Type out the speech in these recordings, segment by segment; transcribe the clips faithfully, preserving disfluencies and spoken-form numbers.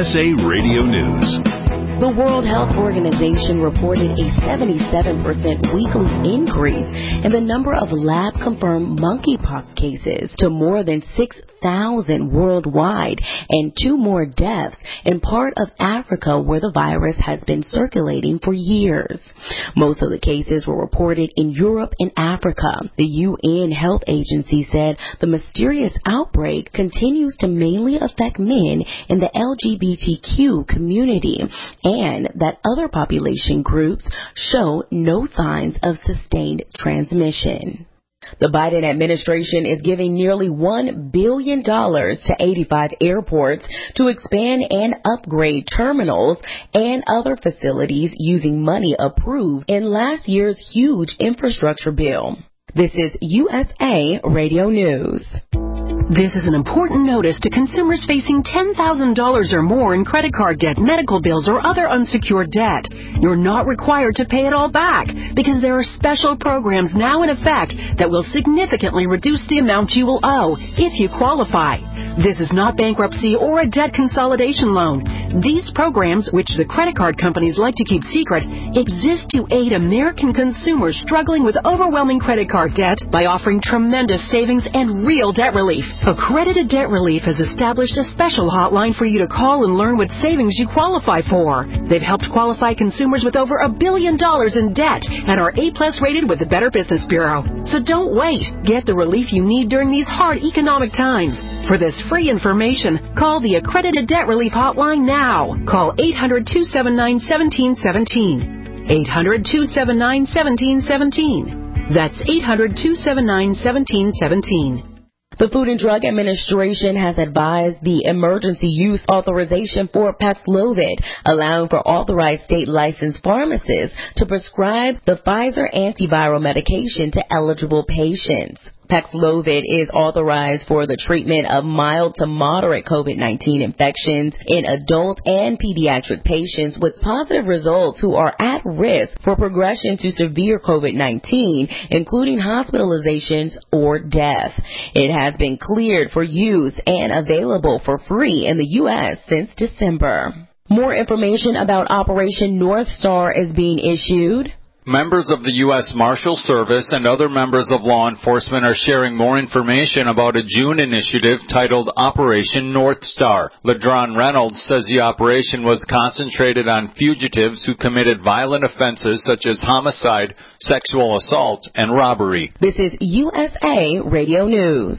S A Radio News. The World Health Organization reported a seventy-seven percent weekly increase in the number of lab-confirmed monkeypox cases to more than six thousand worldwide, and two more deaths in part of Africa where the virus has been circulating for years. Most of the cases were reported in Europe and Africa. The U N Health Agency said the mysterious outbreak continues to mainly affect men in the L G B T Q community, and that other population groups show no signs of sustained transmission. The Biden administration is giving nearly one billion dollars to eighty-five airports to expand and upgrade terminals and other facilities using money approved in last year's huge infrastructure bill. This is U S A Radio News. This is an important notice to consumers facing ten thousand dollars or more in credit card debt, medical bills, or other unsecured debt. You're not required to pay it all back because there are special programs now in effect that will significantly reduce the amount you will owe if you qualify. This is not bankruptcy or a debt consolidation loan. These programs, which the credit card companies like to keep secret, exist to aid American consumers struggling with overwhelming credit card debt by offering tremendous savings and real debt relief. Accredited Debt Relief has established a special hotline for you to call and learn what savings you qualify for. They've helped qualify consumers with over a billion dollars in debt and are A-plus rated with the Better Business Bureau. So don't wait. Get the relief you need during these hard economic times. For this free information, call the Accredited Debt Relief hotline now. Call eight hundred, two seven nine, one seven one seven. eight hundred, two seven nine, one seven one seven. That's eight hundred, two seven nine, one seven one seven. The Food and Drug Administration has advised the emergency use authorization for Paxlovid, allowing for authorized state licensed pharmacists to prescribe the Pfizer antiviral medication to eligible patients. Paxlovid is authorized for the treatment of mild to moderate COVID nineteen infections in adult and pediatric patients with positive results who are at risk for progression to severe COVID nineteen, including hospitalizations or death. It has been cleared for use and available for free in the U S since December. More information about Operation North Star is being issued. Members of the U S Marshal Service and other members of law enforcement are sharing more information about a June initiative titled Operation North Star. LaDron Reynolds says the operation was concentrated on fugitives who committed violent offenses such as homicide, sexual assault, and robbery. This is U S A Radio News.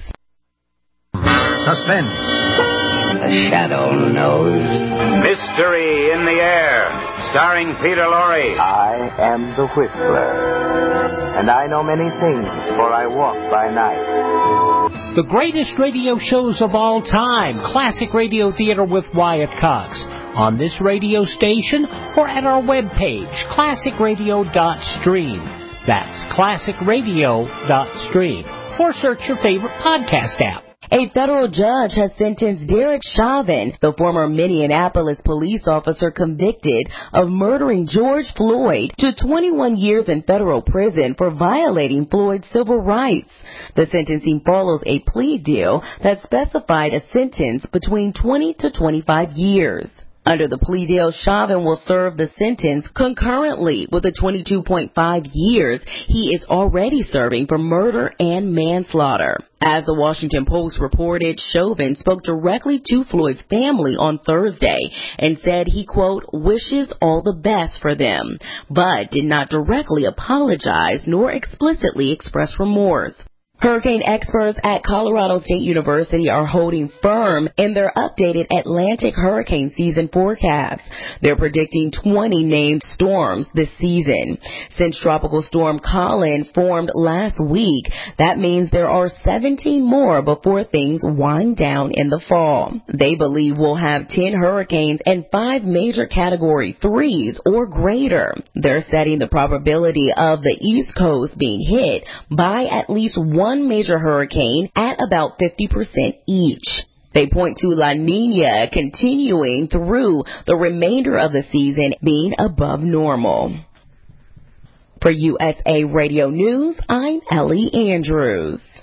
Suspense. The Shadow knows. Mystery in the Air, starring Peter Lorre. I am the Whistler, and I know many things, for I walk by night. The greatest radio shows of all time, Classic Radio Theater with Wyatt Cox, on this radio station or at our webpage, classic radio dot stream. That's classic radio dot stream. Or search your favorite podcast app. A federal judge has sentenced Derek Chauvin, the former Minneapolis police officer convicted of murdering George Floyd, to twenty-one years in federal prison for violating Floyd's civil rights. The sentencing follows a plea deal that specified a sentence between twenty to twenty-five years. Under the plea deal, Chauvin will serve the sentence concurrently with the twenty-two point five years he is already serving for murder and manslaughter. As the Washington Post reported, Chauvin spoke directly to Floyd's family on Thursday and said he, quote, wishes all the best for them, but did not directly apologize nor explicitly express remorse. Hurricane experts at Colorado State University are holding firm in their updated Atlantic hurricane season forecast. They're predicting twenty named storms this season. Since Tropical Storm Colin formed last week, that means there are seventeen more before things wind down in the fall. They believe we'll have ten hurricanes and five major Category threes or greater. They're setting the probability of the East Coast being hit by at least one One major hurricane at about fifty percent each. They point to La Nina continuing through the remainder of the season being above normal. For U S A Radio News, I'm Ellie Andrews.